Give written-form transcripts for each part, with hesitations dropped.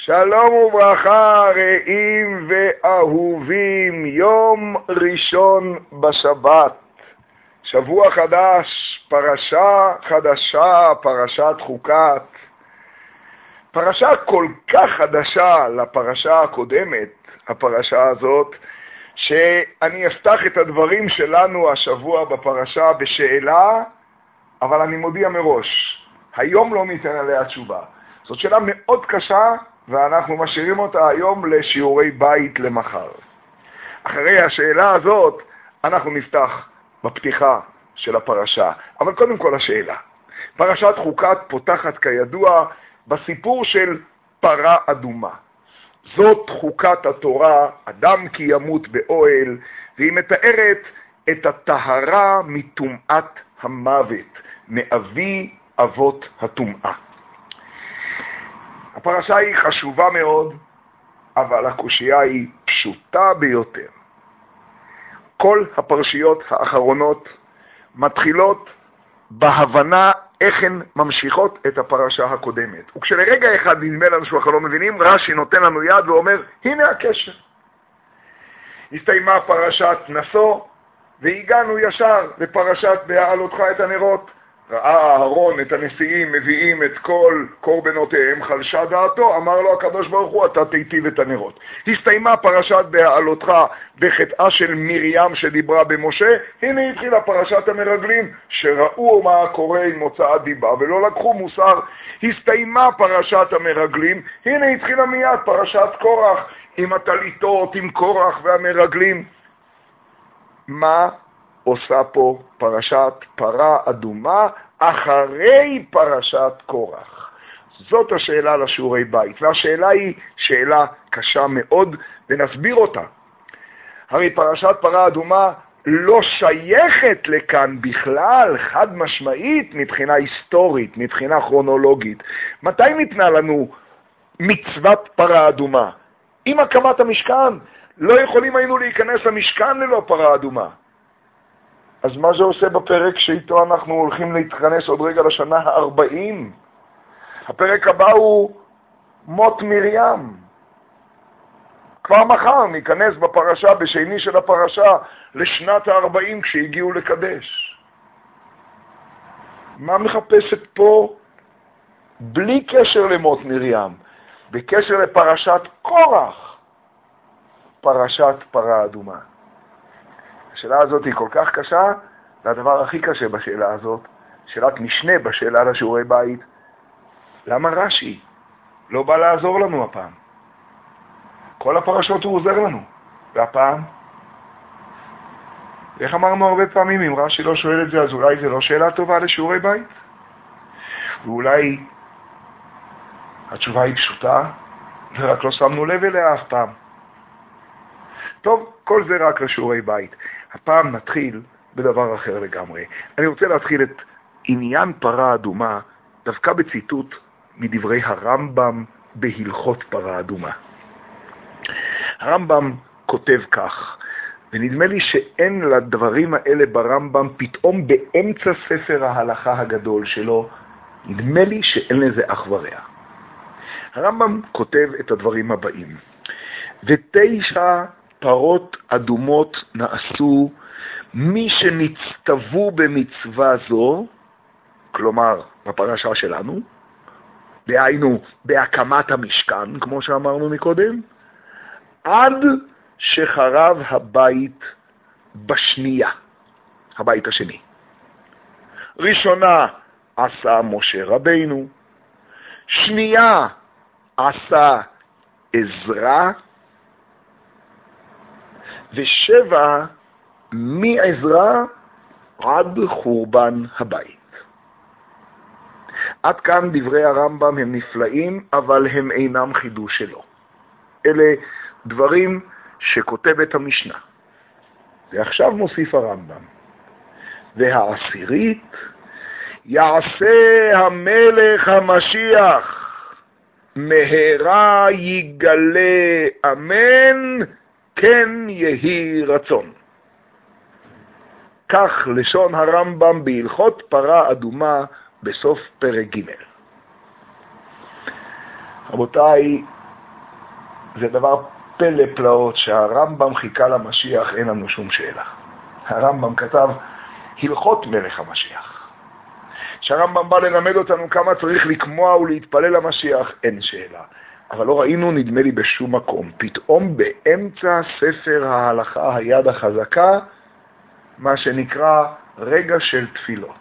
שלום וברכה רעים ואהובים, יום ראשון בשבת, שבוע חדש, פרשה חדשה, פרשת חוקת. פרשה כל כך חדשה לפרשה הקודמת, הפרשה הזאת, שאני אפתח את הדברים שלנו השבוע בפרשה בשאלה, אבל אני מודיע מראש, היום לא ניתן עליה תשובה. זאת שאלה מאוד קשה, ואנחנו משאירים אותה היום לשיעורי בית למחר. אחרי השאלה הזאת, אנחנו נפתח בפתיחה של הפרשה. אבל קודם כל השאלה. פרשת חוקת פותחת כידוע בסיפור של פרה אדומה. זאת חוקת התורה, אדם כי ימות באוהל, והיא מתארת את הטהרה מטומאת המוות, מאבי אבות הטומאה. הפרשה היא חשובה מאוד, אבל הקושיה היא פשוטה ביותר. כל הפרשיות האחרונות מתחילות בהבנה איך הן ממשיכות את הפרשה הקודמת. וכשלרגע אחד נדמה לנו שאנחנו לא מבינים, רש"י נותן לנו יד ואומר, הנה הקשר. הסתיימה פרשת נשוא, והגענו ישר לפרשת בהעלותך את הנרות. ראה אהרון את הנשיאים מביאים את כל קורבנותיהם, חלשה דעתו, אמר לו הקדוש ברוך הוא, אתה תיטיב את הנרות. הסתיימה פרשת בהעלותך בחטאה של מרים שדיברה במשה, הנה התחילה פרשת המרגלים, שראו מה קורה עם מוצאת דיבה ולא לקחו מוסר. הסתיימה פרשת המרגלים, הנה התחילה מיד פרשת קורח, עם הטליתות, עם קורח והמרגלים. מה עושה פה פרשת פרה אדומה אחרי פרשת קורח? זאת השאלה לשיעורי בית, והשאלה היא שאלה קשה מאוד, ונסביר אותה. הרי פרשת פרה אדומה לא שייכת לכאן בכלל, חד משמעית, מבחינה היסטורית, מבחינה כרונולוגית. מתי ניתנה לנו מצוות פרה אדומה? עם הקמת המשכן, לא יכולים היינו להיכנס למשכן ללא פרה אדומה. אז מה זה עושה בפרק שאיתו אנחנו הולכים להתכנס עוד רגע לשנה ה-40? הפרק הבא הוא מות מרים. כבר מחר ניכנס בפרשה, בשני של הפרשה, לשנת ה-40 כשהגיעו לקדש. מה מחפשת פה בלי קשר למות מרים? בקשר לפרשת קורח, פרשת פרה אדומה. השאלה הזאת היא כל כך קשה, והדבר הכי קשה בשאלה הזאת, שאלת משנה בשאלה לשיעורי בית, למה רש"י לא בא לעזור לנו הפעם? כל הפרשות הוא עוזר לנו, והפעם? איך אמרנו הרבה פעמים, אם רש"י לא שואל את זה, אז אולי זה לא שאלה טובה לשיעורי בית? ואולי התשובה היא פשוטה, ורק לא שמנו לב אליה אף פעם. טוב, כל זה רק לשיעורי בית. הפעם נתחיל בדבר אחר לגמרי. אני רוצה להתחיל את עניין פרה אדומה דווקא בציטוט מדברי הרמב"ם בהלכות פרה אדומה. הרמב"ם כותב כך, ונדמה לי שאין לדברים האלה ברמב"ם פתאום באמצע ספר ההלכה הגדול שלו, נדמה לי שאין לזה אח ורע. הרמב"ם כותב את הדברים הבאים: 9 פרות אדומות נעשו מי שנצטוו במצווה זו, כלומר בפרשה שלנו, דהיינו בהקמת המשכן, כמו שאמרנו מקודם, עד שחרב הבית בשנייה, הבית השני. ראשונה עשה משה רבינו, שנייה עשה עזרא, ו7 מעזרא עד חורבן הבית. עד כאן דברי הרמב"ם הם נפלאים, אבל הם אינם חידוש שלו. אלה דברים שכותבת המשנה. ועכשיו מוסיף הרמב"ם, והעשירית יעשה המלך המשיח, מהרה יגלה אמן, כן יהי רצון. כך לשון הרמב"ם בהלכות פרה אדומה בסוף פרק ג'. רבותיי, זה דבר פלא פלאות, שהרמב"ם חיכה למשיח, אין לנו שום שאלה. הרמב"ם כתב הלכות מלך המשיח. שהרמב"ם בא ללמד אותנו כמה צריך לקמוע ולהתפלל למשיח, אין שאלה. אבל לא ראינו, נדמה לי, בשום מקום. פתאום באמצע ספר ההלכה, היד החזקה, מה שנקרא רגע של תפילות.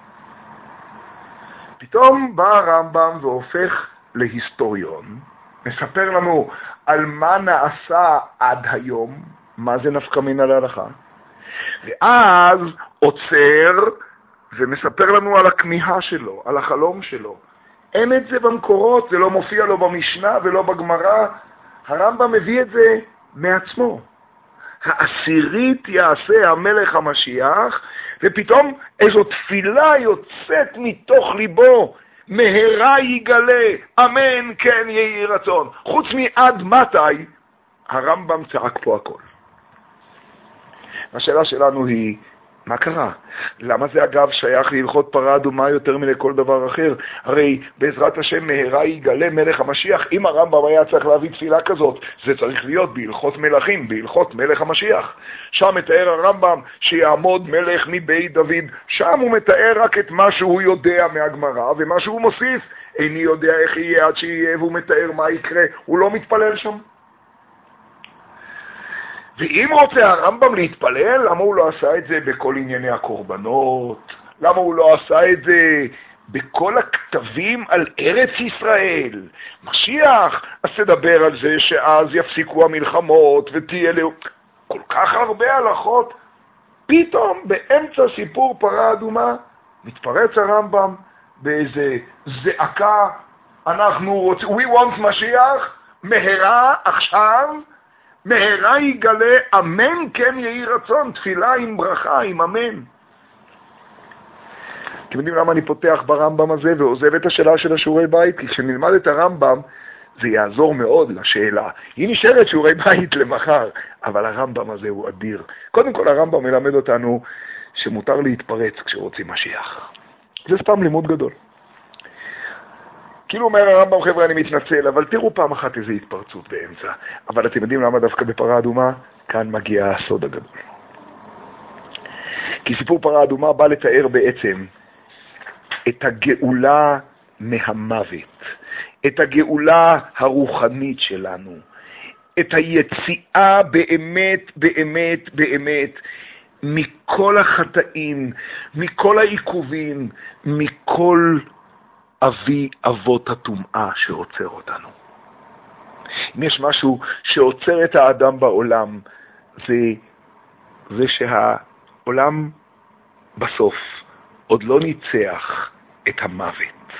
פתאום בא הרמב"ם והופך להיסטוריון, מספר לנו על מה נעשה עד היום, מה זה נפקא מינה להלכה, ואז עוצר ומספר לנו על הכמיהה שלו, על החלום שלו. אין את זה במקורות, זה לא מופיע לו במשנה ולא בגמרא, הרמב"ם מביא את זה מעצמו. העשירית יעשה המלך המשיח, ופתאום איזו תפילה יוצאת מתוך ליבו, מהרה יגלה, אמן כן יהי רצון. חוץ מעד מתי, הרמב"ם צעק פה הכל. השאלה שלנו היא, מה קרה? למה זה אגב שייך להלכות פרה אדומה יותר מלכל דבר אחר? הרי בעזרת השם מהרה יגלה מלך המשיח. אם הרמב"ם היה צריך להביא תפילה כזאת, זה צריך להיות בהלכות מלכים, בהלכות מלך המשיח. שם מתאר הרמב"ם שיעמוד מלך מבית דוד. שם הוא מתאר רק את מה שהוא יודע מהגמרא, ומה שהוא מוסיף, איני יודע איך יהיה עד שיהיה, והוא מתאר מה יקרה. הוא לא מתפלל שם. ואם רוצה הרמב"ם להתפלל, למה הוא לא עשה את זה בכל ענייני הקורבנות? למה הוא לא עשה את זה בכל הכתבים על ארץ ישראל? משיח, אז תדבר על זה שאז יפסיקו המלחמות ותהיה כל כך הרבה הלכות. פתאום באמצע סיפור פרה אדומה מתפרץ הרמב"ם באיזה זעקה, אנחנו רוצים, we want משיח, מהרה עכשיו, מהרה יגלה, אמן כן יהי רצון, תפילה עם ברכה, עם אמן. אתם יודעים למה אני פותח ברמב"ם הזה ועוזב את השאלה של השיעורי בית? כי כשנלמד את הרמב"ם זה יעזור מאוד לשאלה. היא נשארת שיעורי בית למחר, אבל הרמב"ם הזה הוא אדיר. קודם כל הרמב"ם מלמד אותנו שמותר להתפרץ כשרוצים משיח. זה סתם לימוד גדול. כאילו אומר הרמב"ם, חבר'ה, אני מתנצל, אבל תראו פעם אחת איזו התפרצות באמצע. אבל אתם יודעים למה דווקא בפרה אדומה? כאן מגיע הסוד הגדול. כי סיפור פרה אדומה בא לתאר בעצם את הגאולה מהמוות, את הגאולה הרוחנית שלנו, את היציאה באמת, באמת, באמת, מכל החטאים, מכל העיכובים, מכל אבי אבות הטומאה שעוצר אותנו. אם יש משהו שעוצר את האדם בעולם, זה שהעולם בסוף עוד לא ניצח את המוות.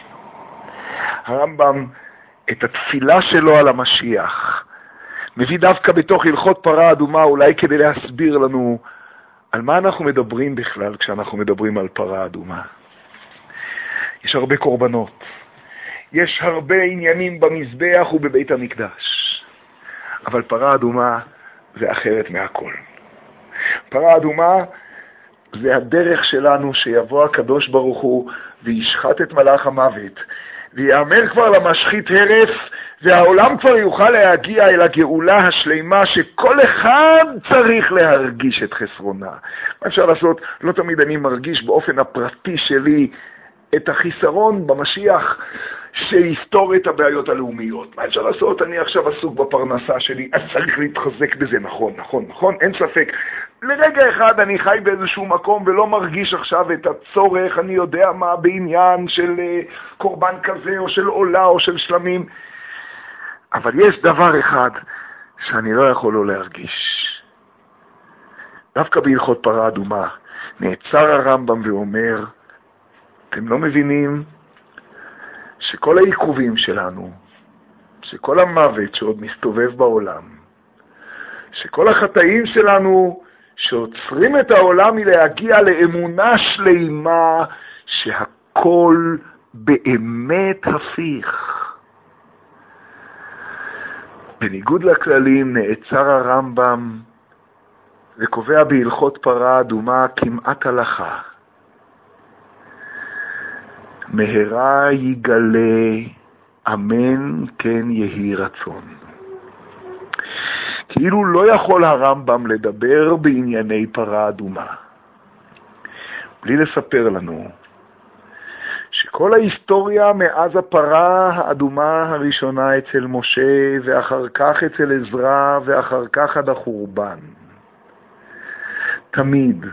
הרמב"ם את התפילה שלו על המשיח מביא דווקא בתוך הלכות פרה אדומה, אולי כדי להסביר לנו על מה אנחנו מדברים בכלל כשאנחנו מדברים על פרה אדומה. יש הרבה קורבנות, יש הרבה עניינים במזבח ובבית המקדש, אבל פרה אדומה זה אחרת מהכל. פרה אדומה זה הדרך שלנו שיבוא הקדוש ברוך הוא וישחט את מלאך המוות, ויאמר כבר למשחית הרף, והעולם כבר יוכל להגיע אל הגאולה השלימה שכל אחד צריך להרגיש את חסרונה. מה אפשר לעשות? לא תמיד אני מרגיש באופן הפרטי שלי את החיסרון במשיח שיפתור את הבעיות הלאומיות. מה אפשר לעשות? אני עכשיו עסוק בפרנסה שלי, אז צריך להתחזק בזה. נכון, אין ספק. לרגע אחד אני חי באיזשהו מקום ולא מרגיש עכשיו את הצורך, אני יודע מה, בעניין של קורבן כזה או של עולה או של שלמים. אבל יש דבר אחד שאני לא יכול לא להרגיש. דווקא בהלכות פרה אדומה נעצר הרמב"ם ואומר, אתם לא מבינים שכל העיכובים שלנו, שכל המוות שעוד מסתובב בעולם, שכל החטאים שלנו שעוצרים את העולם מלהגיע לאמונה שלימה שהכל באמת הפיך. בניגוד לכללים נעצר הרמב"ם וקובע בהלכות פרה אדומה כמעט הלכה. מהרה יגלה, אמן כן יהי רצון. כאילו לא יכול הרמב"ם לדבר בענייני פרה אדומה, בלי לספר לנו שכל ההיסטוריה מאז הפרה האדומה הראשונה אצל משה, ואחר כך אצל עזרא, ואחר כך עד החורבן, תמיד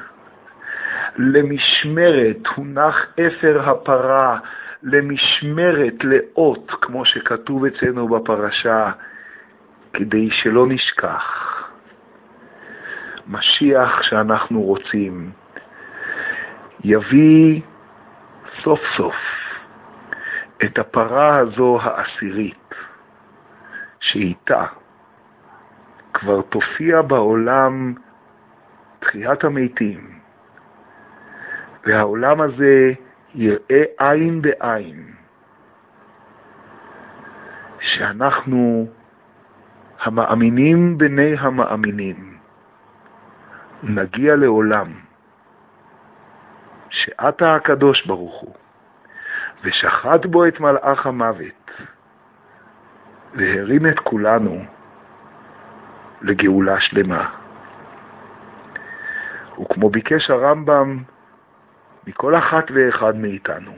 למשמרת הונח אפר הפרה, למשמרת, לאות, כמו שכתוב אצלנו בפרשה, כדי שלא נשכח. משיח שאנחנו רוצים יביא סוף סוף את הפרה הזו העשירית, שאיתה כבר תופיע בעולם תחיית המתים, והעולם הזה יראה עין בעין שאנחנו המאמינים בני המאמינים נגיע לעולם שאתה הקדוש ברוך הוא ושחט בו את מלאך המוות והרים את כולנו לגאולה שלמה. וכמו ביקש הרמב"ם מכל אחת ואחד מאיתנו,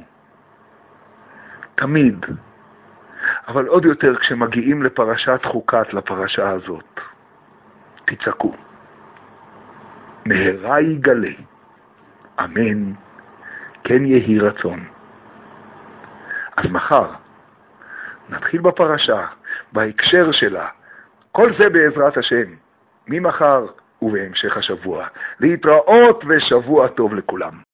תמיד, אבל עוד יותר כשמגיעים לפרשת חוקת, לפרשה הזאת, תצעקו, מהרה יגלה, אמן, כן יהי רצון. אז מחר נתחיל בפרשה, בהקשר שלה, כל זה בעזרת השם, ממחר ובהמשך השבוע. להתראות ושבוע טוב לכולם.